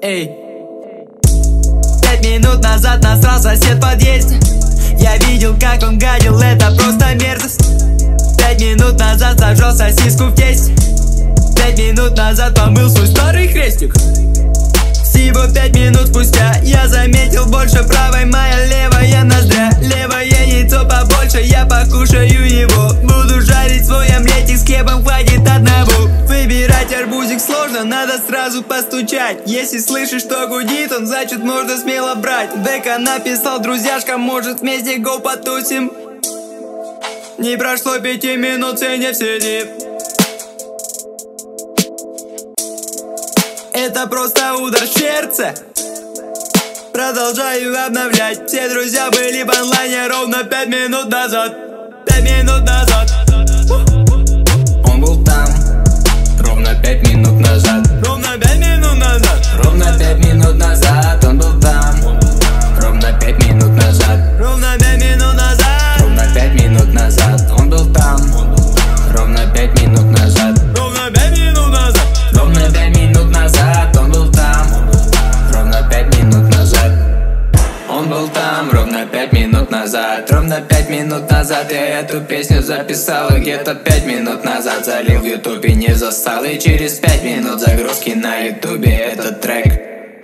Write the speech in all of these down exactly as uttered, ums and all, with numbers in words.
Эй. Пять минут назад насрал сосед в подъезде. Я видел, как он гадил, это просто мерзость. Пять минут назад сожрал сосиску в тесте. Пять минут назад помыл свой старый крестик. Всего пять минут спустя я заметил больше правой, моя левая ноздря. Левое яйцо побольше, я покушаю его. Буду жарить свой омлетик с хлебом, хватит одного. Выбирать арбузик сложно, надо сразу постучать. Если слышишь, что гудит он, значит можно смело брать. Дека написал друзьяшкам, может вместе го потусим. Не прошло пяти минут, все не в сети. Это просто удар в сердце. Продолжаю обновлять. Все друзья были в онлайне ровно пять минут назад. Пять минут назад. Он был там ровно пять минут назад. Ровно пять минут назад. Ровно пять минут назад. Он был там ровно пять минут назад. Ровно пять минут назад. Ровно пять минут назад. Он был там ровно пять минут назад. Ровно пять минут назад. Ровно пять минут назад. Он был там ровно пять минут назад. Он был там ровно пять минут назад. Ровно пять минут назад я эту песню записал. И где-то пять минут назад залил в ютубе, не застал. И через пять минут загрузки на ютубе этот трек.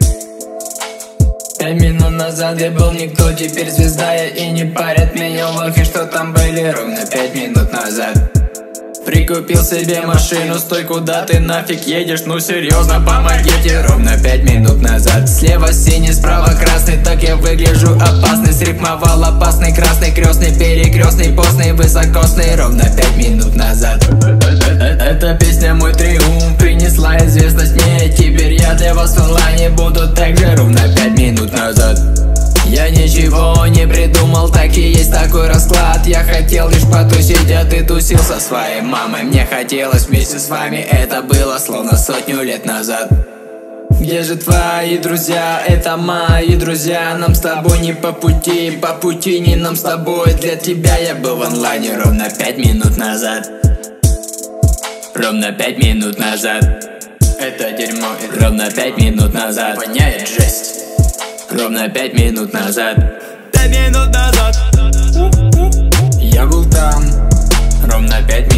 Пять минут назад я был никто, теперь звезда я, и не парят меня лохи, что там были ровно пять минут назад. Прикупил себе машину, стой, куда ты нафиг едешь, ну серьезно, помогите. Ровно пять минут назад. Слева синий, справа красный, так я выгляжу опасный. Срифмовал опасный, красный, крестный, перекрестный, постный, высокосный. Ровно пять минут назад. Эта песня мой триумф, принесла известность мне. Теперь я для вас в онлайне буду так же. Ровно пять минут назад. Я ничего не придумал, так и есть такой расклад. Я хотел лишь потусить, а ты тусил со своей мамой. Мне хотелось вместе с вами, это было словно сотню лет назад. Где же твои друзья? Это мои друзья. Нам с тобой не по пути, по пути не нам с тобой. Для тебя я был в онлайне ровно пять минут назад. Ровно пять минут назад. Это дерьмо, это ровно пять минут назад. Воняет жесть. Ровно пять минут назад. Пять минут назад. Я был там ровно пять